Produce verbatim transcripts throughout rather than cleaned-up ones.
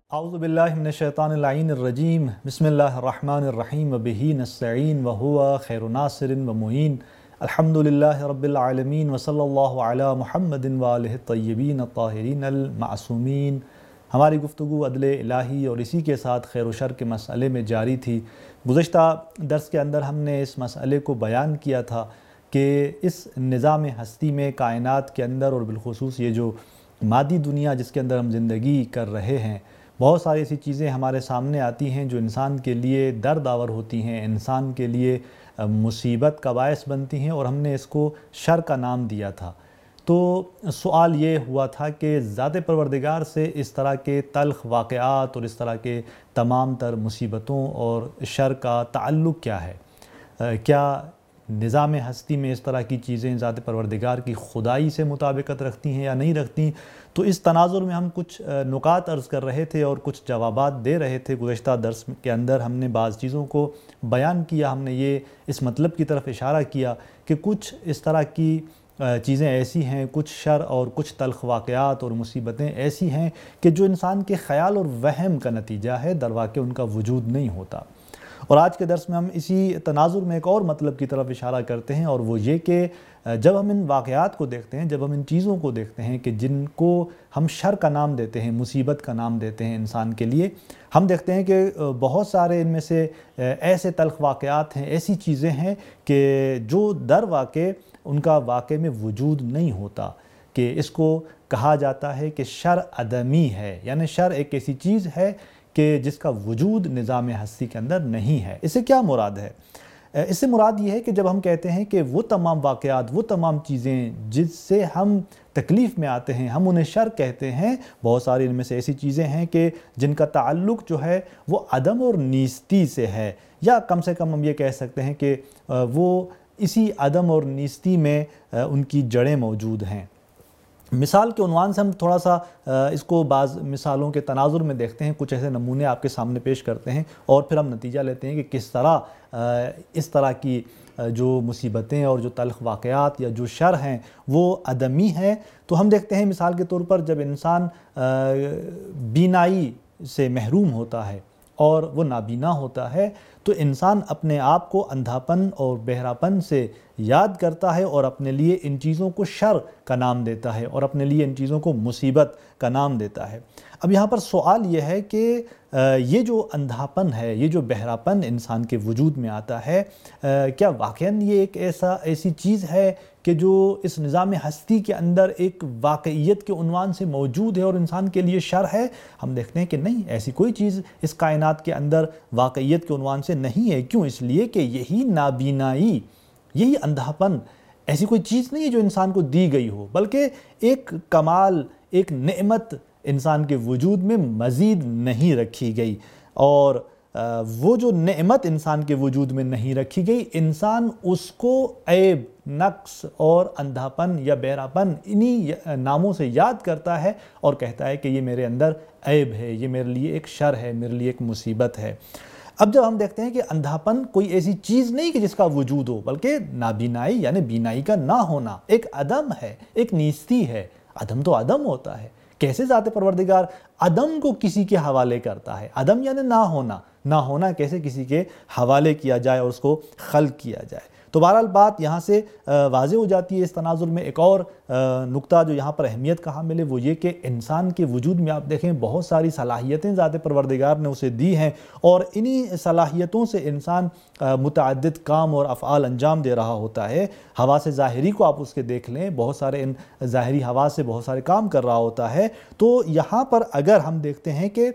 اعوذ باللہ من الشیطان اللعین الرجیم بسم اللہ الرحمن الرحیم وبہ نستعین وہو خیر ناصر ومعین الحمدللہ رب العالمین وصلی اللہ علی محمد وآلہ الطیبین الطاہرین المعصومین۔ ہماری گفتگو عدل الہی اور اسی کے ساتھ خیر و شر کے مسئلے میں جاری تھی۔ گزشتہ درس کے اندر ہم نے اس مسئلے کو بیان کیا تھا کہ اس نظام ہستی میں، کائنات کے اندر، اور بالخصوص یہ جو مادی دنیا جس کے اندر ہم زندگی کر رہے ہیں، بہت ساری ایسی چیزیں ہمارے سامنے آتی ہیں جو انسان کے لیے درد آور ہوتی ہیں، انسان کے لیے مصیبت کا باعث بنتی ہیں، اور ہم نے اس کو شر کا نام دیا تھا۔ تو سوال یہ ہوا تھا کہ ذات پروردگار سے اس طرح کے تلخ واقعات اور اس طرح کے تمام تر مصیبتوں اور شر کا تعلق کیا ہے؟ کیا نظام ہستی میں اس طرح کی چیزیں ذات پروردگار کی خدائی سے مطابقت رکھتی ہیں یا نہیں رکھتی؟ تو اس تناظر میں ہم کچھ نکات عرض کر رہے تھے اور کچھ جوابات دے رہے تھے۔ گزشتہ درس کے اندر ہم نے بعض چیزوں کو بیان کیا، ہم نے یہ اس مطلب کی طرف اشارہ کیا کہ کچھ اس طرح کی چیزیں ایسی ہیں، کچھ شر اور کچھ تلخ واقعات اور مصیبتیں ایسی ہیں کہ جو انسان کے خیال اور وہم کا نتیجہ ہے، در واقع ان کا وجود نہیں ہوتا۔ اور آج کے درس میں ہم اسی تناظر میں ایک اور مطلب کی طرف اشارہ کرتے ہیں، اور وہ یہ کہ جب ہم ان واقعات کو دیکھتے ہیں، جب ہم ان چیزوں کو دیکھتے ہیں کہ جن کو ہم شر کا نام دیتے ہیں، مصیبت کا نام دیتے ہیں انسان کے لیے، ہم دیکھتے ہیں کہ بہت سارے ان میں سے ایسے تلخ واقعات ہیں، ایسی چیزیں ہیں کہ جو در واقع ان کا واقع میں وجود نہیں ہوتا، کہ اس کو کہا جاتا ہے کہ شر عدمی ہے، یعنی شر ایک ایسی چیز ہے کہ جس کا وجود نظام ہستی کے اندر نہیں ہے۔ اس سے کیا مراد ہے؟ اس سے مراد یہ ہے کہ جب ہم کہتے ہیں کہ وہ تمام واقعات، وہ تمام چیزیں جس سے ہم تکلیف میں آتے ہیں، ہم انہیں شر کہتے ہیں، بہت ساری ان میں سے ایسی چیزیں ہیں کہ جن کا تعلق جو ہے وہ عدم اور نیستی سے ہے، یا کم سے کم ہم یہ کہہ سکتے ہیں کہ وہ اسی عدم اور نیستی میں ان کی جڑیں موجود ہیں۔ مثال کے عنوان سے ہم تھوڑا سا اس کو بعض مثالوں کے تناظر میں دیکھتے ہیں، کچھ ایسے نمونے آپ کے سامنے پیش کرتے ہیں، اور پھر ہم نتیجہ لیتے ہیں کہ کس طرح اس طرح کی جو مصیبتیں اور جو تلخ واقعات یا جو شر ہیں وہ عدمی ہیں۔ تو ہم دیکھتے ہیں مثال کے طور پر جب انسان بینائی سے محروم ہوتا ہے اور وہ نابینا ہوتا ہے، تو انسان اپنے آپ کو اندھاپن اور بہراپن سے یاد کرتا ہے اور اپنے لیے ان چیزوں کو شر کا نام دیتا ہے اور اپنے لیے ان چیزوں کو مصیبت کا نام دیتا ہے۔ اب یہاں پر سوال یہ ہے کہ یہ جو اندھاپن ہے، یہ جو بہراپن انسان کے وجود میں آتا ہے، کیا واقعاً یہ ایک ایسا ایسی چیز ہے کہ جو اس نظام ہستی کے اندر ایک واقعیت کے عنوان سے موجود ہے اور انسان کے لیے شر ہے؟ ہم دیکھتے ہیں کہ نہیں، ایسی کوئی چیز اس کائنات کے اندر واقعیت کے عنوان سے نہیں ہے۔ کیوں؟ اس لیے کہ یہی نابینائی، یہی اندھاپن ایسی کوئی چیز نہیں ہے جو انسان کو دی گئی ہو، بلکہ ایک کمال، ایک نعمت انسان کے وجود میں مزید نہیں رکھی گئی، اور وہ جو نعمت انسان کے وجود میں نہیں رکھی گئی، انسان اس کو عیب، نقص اور اندھاپن یا بہراپن انہی ناموں سے یاد کرتا ہے اور کہتا ہے کہ یہ میرے اندر عیب ہے، یہ میرے لیے ایک شر ہے، میرے لیے ایک مصیبت ہے۔ اب جب ہم دیکھتے ہیں کہ اندھاپن کوئی ایسی چیز نہیں کہ جس کا وجود ہو، بلکہ نابینائی یعنی بینائی کا نہ ہونا ایک عدم ہے، ایک نیستی ہے۔ عدم تو عدم ہوتا ہے، کیسے ذات پروردگار عدم کو کسی کے حوالے کرتا ہے؟ عدم یعنی نہ ہونا، نہ ہونا کیسے کسی کے حوالے کیا جائے اور اس کو خلق کیا جائے؟ تو بہرحال بات یہاں سے واضح ہو جاتی ہے۔ اس تناظر میں ایک اور نقطہ جو یہاں پر اہمیت کا حامل ہے وہ یہ کہ انسان کے وجود میں آپ دیکھیں بہت ساری صلاحیتیں ذات پروردگار نے اسے دی ہیں، اور انہی صلاحیتوں سے انسان متعدد کام اور افعال انجام دے رہا ہوتا ہے۔ حواس ظاہری کو آپ اس کے دیکھ لیں، بہت سارے ان ظاہری حواس سے بہت سارے کام کر رہا ہوتا ہے۔ تو یہاں پر اگر ہم دیکھتے ہیں کہ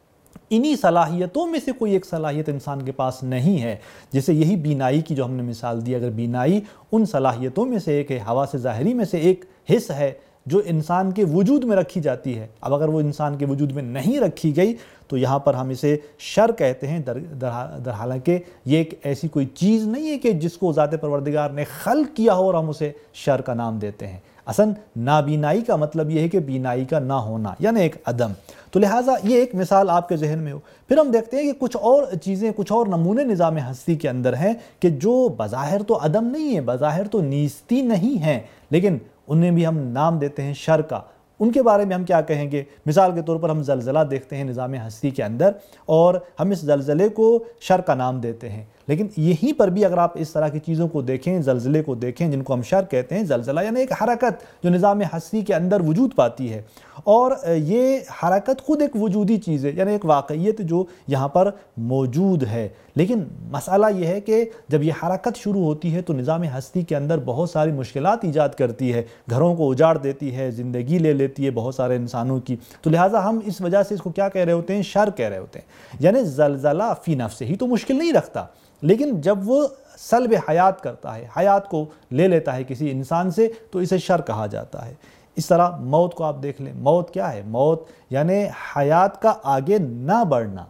انہی صلاحیتوں میں سے کوئی ایک صلاحیت انسان کے پاس نہیں ہے، جیسے یہی بینائی کی جو ہم نے مثال دی، اگر بینائی ان صلاحیتوں میں سے ایک ہے، حواس ظاہری میں سے ایک حص ہے جو انسان کے وجود میں رکھی جاتی ہے، اب اگر وہ انسان کے وجود میں نہیں رکھی گئی تو یہاں پر ہم اسے شر کہتے ہیں، در, در حالانکہ یہ ایک ایسی کوئی چیز نہیں ہے کہ جس کو ذات پروردگار نے خلق کیا ہو اور ہم اسے شر کا نام دیتے ہیں۔ اصلاً نابینائی کا مطلب یہ ہے کہ بینائی کا نہ ہونا، یعنی ایک عدم۔ تو لہٰذا یہ ایک مثال آپ کے ذہن میں ہو۔ پھر ہم دیکھتے ہیں کہ کچھ اور چیزیں، کچھ اور نمونے نظام ہستی کے اندر ہیں کہ جو بظاہر تو عدم نہیں ہے، بظاہر تو نیستی نہیں ہیں، لیکن انہیں بھی ہم نام دیتے ہیں شر کا، ان کے بارے میں ہم کیا کہیں گے؟ مثال کے طور پر ہم زلزلہ دیکھتے ہیں نظام ہستی کے اندر، اور ہم اس زلزلے کو شر کا نام دیتے ہیں، لیکن یہیں پر بھی اگر آپ اس طرح کی چیزوں کو دیکھیں، زلزلے کو دیکھیں جن کو ہم شر کہتے ہیں، زلزلہ یعنی ایک حرکت جو نظام ہستی کے اندر وجود پاتی ہے، اور یہ حرکت خود ایک وجودی چیز ہے، یعنی ایک واقعیت جو یہاں پر موجود ہے۔ لیکن مسئلہ یہ ہے کہ جب یہ حرکت شروع ہوتی ہے تو نظام ہستی کے اندر بہت ساری مشکلات ایجاد کرتی ہے، گھروں کو اجاڑ دیتی ہے، زندگی لے لیتی ہے بہت سارے انسانوں کی، تو لہٰذا ہم اس وجہ سے اس کو کیا کہہ رہے ہوتے ہیں؟ شر کہہ رہے ہوتے ہیں۔ یعنی زلزلہ فی نفس ہی تو مشکل نہیں رکھتا، لیکن جب وہ سلب حیات کرتا ہے، حیات کو لے لیتا ہے کسی انسان سے، تو اسے شر کہا جاتا ہے۔ اس طرح موت کو آپ دیکھ لیں، موت کیا ہے؟ موت یعنی حیات کا آگے نہ بڑھنا،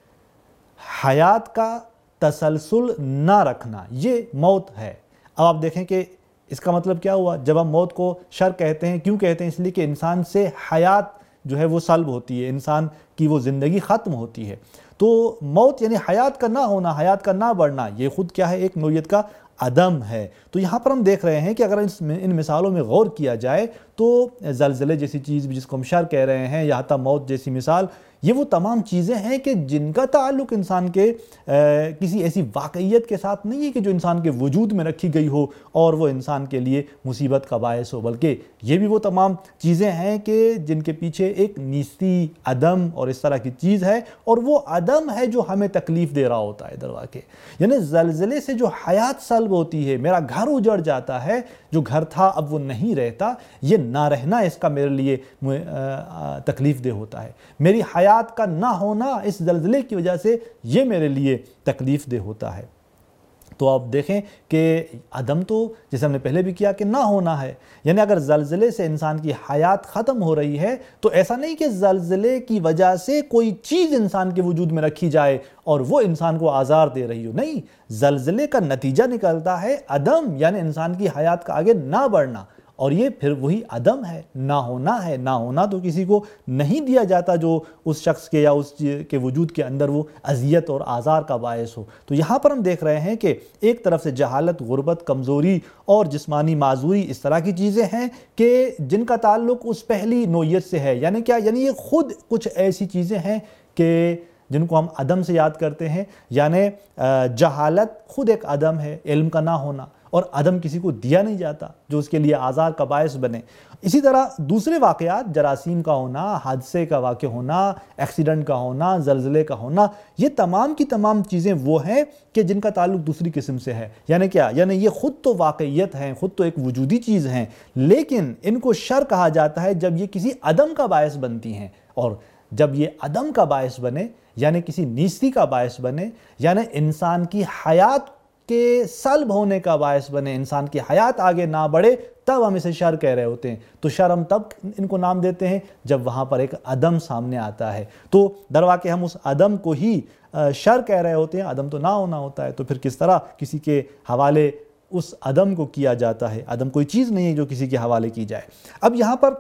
حیات کا تسلسل نہ رکھنا، یہ موت ہے۔ اب آپ دیکھیں کہ اس کا مطلب کیا ہوا؟ جب ہم موت کو شر کہتے ہیں، کیوں کہتے ہیں؟ اس لیے کہ انسان سے حیات جو ہے وہ سلب ہوتی ہے، انسان کی وہ زندگی ختم ہوتی ہے۔ تو موت یعنی حیات کا نہ ہونا، حیات کا نہ بڑھنا، یہ خود کیا ہے؟ ایک نوعیت کا عدم ہے۔ تو یہاں پر ہم دیکھ رہے ہیں کہ اگر ان مثالوں میں غور کیا جائے تو زلزلے جیسی چیز جس کو ہم شر کہہ رہے ہیں، یا حتی موت جیسی مثال، یہ وہ تمام چیزیں ہیں کہ جن کا تعلق انسان کے کسی ایسی واقعیت کے ساتھ نہیں ہے کہ جو انسان کے وجود میں رکھی گئی ہو اور وہ انسان کے لیے مصیبت کا باعث ہو، بلکہ یہ بھی وہ تمام چیزیں ہیں کہ جن کے پیچھے ایک نیستی، عدم اور اس طرح کی چیز ہے، اور وہ عدم ہے جو ہمیں تکلیف دے رہا ہوتا ہے در واقع۔ یعنی زلزلے سے جو حیات سلب ہوتی ہے، میرا گھر اجڑ جاتا ہے، جو گھر تھا اب وہ نہیں رہتا، یہ نہ رہنا اس کا میرے لیے تکلیف دہ ہوتا ہے، میری حیات کا نہ ہونا اس زلزلے کی وجہ سے یہ میرے لیے تکلیف دہ ہوتا ہے۔ تو آپ دیکھیں کہ عدم تو جیسے ہم نے پہلے بھی کیا کہ نہ ہونا ہے، یعنی اگر زلزلے سے انسان کی حیات ختم ہو رہی ہے تو ایسا نہیں کہ زلزلے کی وجہ سے کوئی چیز انسان کے وجود میں رکھی جائے اور وہ انسان کو آزار دے رہی ہو، نہیں، زلزلے کا نتیجہ نکلتا ہے عدم، یعنی انسان کی حیات کا آگے نہ بڑھنا، اور یہ پھر وہی عدم ہے، نہ ہونا ہے۔ نہ ہونا تو کسی کو نہیں دیا جاتا جو اس شخص کے یا اس کے وجود کے اندر وہ اذیت اور آزار کا باعث ہو۔ تو یہاں پر ہم دیکھ رہے ہیں کہ ایک طرف سے جہالت، غربت، کمزوری اور جسمانی معذوری اس طرح کی چیزیں ہیں کہ جن کا تعلق اس پہلی نوعیت سے ہے، یعنی کیا؟ یعنی یہ خود کچھ ایسی چیزیں ہیں کہ جن کو ہم عدم سے یاد کرتے ہیں، یعنی جہالت خود ایک عدم ہے، علم کا نہ ہونا، اور عدم کسی کو دیا نہیں جاتا جو اس کے لیے آزار کا باعث بنے۔ اسی طرح دوسرے واقعات، جراثیم کا ہونا، حادثے کا واقع ہونا، ایکسیڈنٹ کا ہونا، زلزلے کا ہونا، یہ تمام کی تمام چیزیں وہ ہیں کہ جن کا تعلق دوسری قسم سے ہے۔ یعنی کیا؟ یعنی یہ خود تو واقعیت ہیں، خود تو ایک وجودی چیز ہیں، لیکن ان کو شر کہا جاتا ہے جب یہ کسی عدم کا باعث بنتی ہیں، اور جب یہ عدم کا باعث بنے، یعنی کسی نیستی کا باعث بنے، یعنی انسان کی حیات کے سلب ہونے کا باعث بنے، انسان کی حیات آگے نہ بڑھے، تب ہم اسے شر کہہ رہے ہوتے ہیں۔ تو شر ہم تب ان کو نام دیتے ہیں جب وہاں پر ایک عدم سامنے آتا ہے، تو در واقع ہم اس عدم کو ہی شر کہہ رہے ہوتے ہیں، عدم تو نہ ہونا ہوتا ہے۔ تو پھر کس طرح کسی کے حوالے اس عدم کو کیا جاتا ہے؟ عدم کوئی چیز نہیں ہے جو کسی کے حوالے کی جائے۔ اب یہاں پر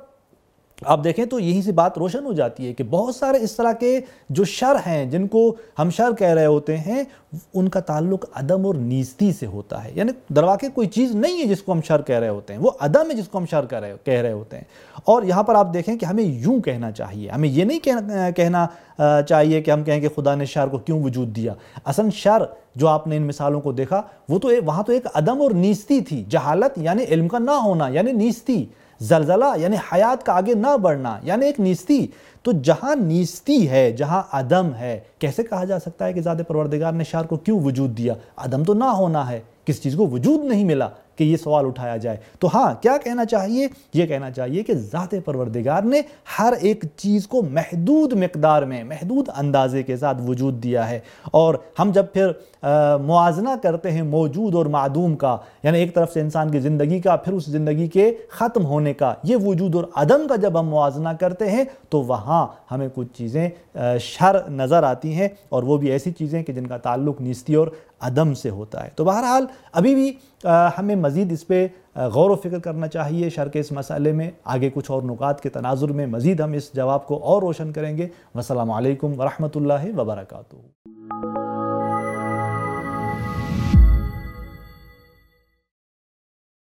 آپ دیکھیں تو یہیں سے بات روشن ہو جاتی ہے کہ بہت سارے اس طرح کے جو شر ہیں جن کو ہم شر کہہ رہے ہوتے ہیں، ان کا تعلق عدم اور نیستی سے ہوتا ہے، یعنی در واقع کوئی چیز نہیں ہے جس کو ہم شر کہہ رہے ہوتے ہیں، وہ عدم ہے جس کو ہم شر کہہ رہے کہہ رہے ہوتے ہیں۔ اور یہاں پر آپ دیکھیں کہ ہمیں یوں کہنا چاہیے، ہمیں یہ نہیں کہنا چاہیے کہ ہم کہیں کہ خدا نے شر کو کیوں وجود دیا۔ اصلا شر جو آپ نے ان مثالوں کو دیکھا، وہ تو وہاں تو ایک عدم اور نیستی تھی، جہالت یعنی علم کا نہ ہونا یعنی نیستی، زلزلہ یعنی حیات کا آگے نہ بڑھنا یعنی ایک نیستی۔ تو جہاں نیستی ہے، جہاں عدم ہے، کیسے کہا جا سکتا ہے کہ ذات پروردگار نے شر کو کیوں وجود دیا؟ عدم تو نہ ہونا ہے، کس چیز کو وجود نہیں ملا کہ یہ سوال اٹھایا جائے۔ تو ہاں، کیا کہنا چاہیے؟ یہ کہنا چاہیے کہ ذات پروردگار نے ہر ایک چیز کو محدود مقدار میں، محدود اندازے کے ساتھ وجود دیا ہے، اور ہم جب پھر موازنہ کرتے ہیں موجود اور معدوم کا، یعنی ایک طرف سے انسان کی زندگی کا، پھر اس زندگی کے ختم ہونے کا، یہ وجود اور عدم کا جب ہم موازنہ کرتے ہیں تو وہاں ہمیں کچھ چیزیں شر نظر آتی ہیں، اور وہ بھی ایسی چیزیں کہ جن کا تعلق نیستی اور عدم سے ہوتا ہے۔ تو بہرحال ابھی بھی ہمیں مزید اس پہ غور و فکر کرنا چاہیے شر کے اس مسئلے میں۔ آگے کچھ اور نکات کے تناظر میں مزید ہم اس جواب کو اور روشن کریں گے۔ والسلام علیکم ورحمۃ اللہ وبرکاتہ۔